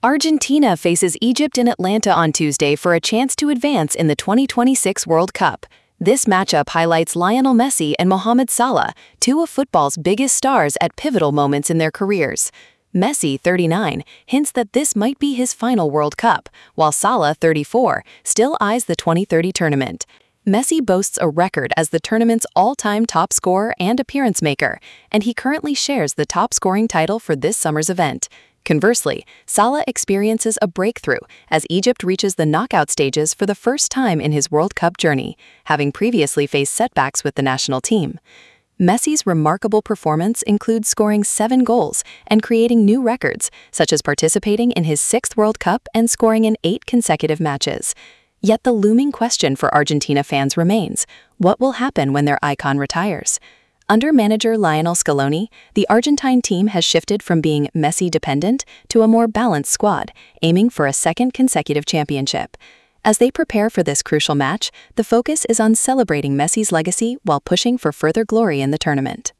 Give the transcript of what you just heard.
Argentina faces Egypt in Atlanta on Tuesday for a chance to advance in the 2026 World Cup. This matchup highlights Lionel Messi and Mohamed Salah, two of football's biggest stars at pivotal moments in their careers. Messi, 39, hints that this might be his final World Cup, while Salah, 34, still eyes the 2030 tournament. Messi boasts a record as the tournament's all-time top scorer and appearance maker, and he currently shares the top scoring title for this summer's event. Conversely, Salah experiences a breakthrough as Egypt reaches the knockout stages for the first time in his World Cup journey, having previously faced setbacks with the national team. Messi's remarkable performance includes scoring 7 goals and creating new records, such as participating in his 6th World Cup and scoring in 8 consecutive matches. Yet the looming question for Argentina fans remains: what will happen when their icon retires? Under manager Lionel Scaloni, the Argentine team has shifted from being Messi-dependent to a more balanced squad, aiming for a second consecutive championship. As they prepare for this crucial match, the focus is on celebrating Messi's legacy while pushing for further glory in the tournament.